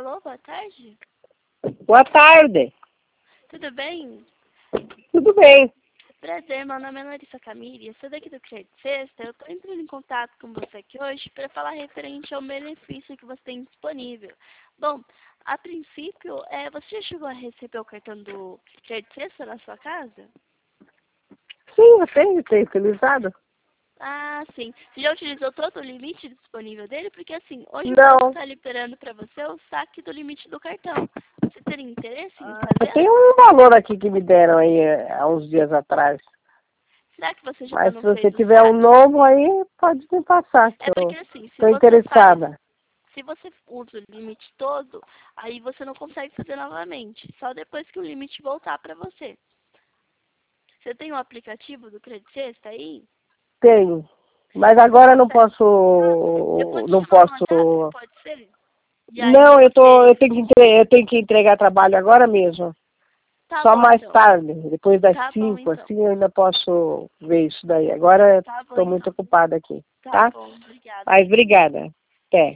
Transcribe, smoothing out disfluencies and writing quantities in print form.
Alô, boa tarde. Boa tarde. Tudo bem? Tudo bem. Prazer, meu nome é Larissa Camille, eu sou daqui do Crédito Sexta. Eu estou entrando em contato com você aqui hoje para falar referente ao benefício que você tem disponível. Bom, a princípio, você já chegou a receber o cartão do Crédito Sexta na sua casa? Sim, eu tenho utilizado. Ah, sim. Você já utilizou todo o limite disponível dele? Porque assim, hoje eu posso Não. estar liberando para você o saque do limite do cartão. Você teria interesse em Tem fazê-lo? um valor aqui que me deram aí há uns dias atrás. Será que você já Mas não se você fez o tiver um saque? novo aí, pode me passar, que É eu porque assim, estou interessada. se você usa o limite todo, aí você não consegue fazer novamente, só depois que o limite voltar para você. Você tem o aplicativo do Crédito Sexta aí? Tenho. Mas Você agora não consegue? Eu vou posso. te Não chamar no WhatsApp, posso. pode ser? E aí Não, você... eu tenho que entregar trabalho agora mesmo. Tá Só bom mais então. tarde, depois das Tá bom 5, então. assim, eu ainda posso ver isso daí. Agora Tá bom estou muito então. ocupada aqui, Tá tá? bom, obrigada. Mas obrigada.